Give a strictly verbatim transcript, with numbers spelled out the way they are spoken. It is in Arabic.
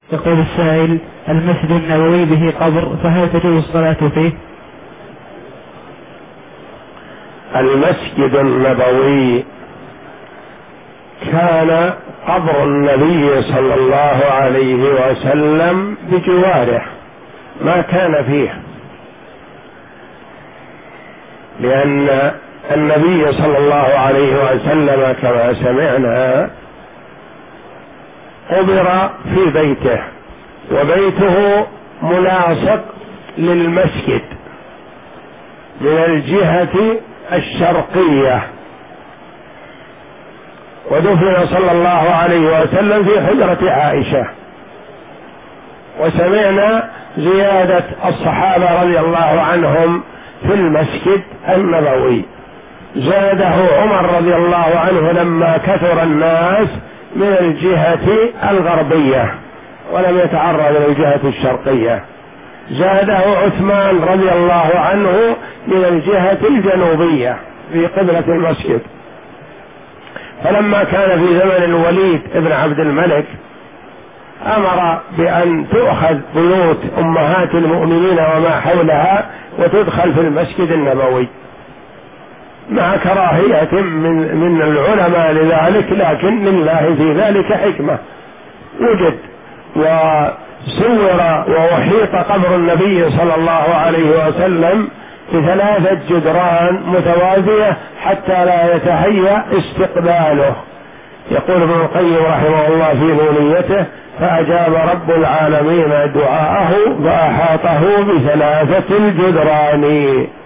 يقول السائل: المسجد النبوي به قبر، فهل تجوز الصلاة فيه؟ المسجد النبوي كان قبر النبي صلى الله عليه وسلم بجواره، ما كان فيه، لأن النبي صلى الله عليه وسلم كما سمعنا قبر في بيته، وبيته ملاصق للمسجد من الجهة الشرقية، ودفن صلى الله عليه وسلم في حجرة عائشة. وسمعنا زيادة الصحابة رضي الله عنهم في المسجد النبوي، زاده عمر رضي الله عنه لما كثر الناس من الجهة الغربية ولم يتعرض للجهة الشرقية، زاده عثمان رضي الله عنه من الجهة الجنوبية في قبلة المسجد. فلما كان في زمن الوليد ابن عبد الملك أمر بأن تؤخذ بيوت أمهات المؤمنين وما حولها وتدخل في المسجد النبوي، مع كراهية من من العلماء لذلك، لكن لله في ذلك حكمة. وجد وصور ووحيط قبر النبي صلى الله عليه وسلم بثلاثة جدران متوازية حتى لا يتهيأ استقباله. يقول ابن القيم رحمه الله في نونيته: فأجاب رب العالمين دعاءه فأحاطه بثلاثة الجدران.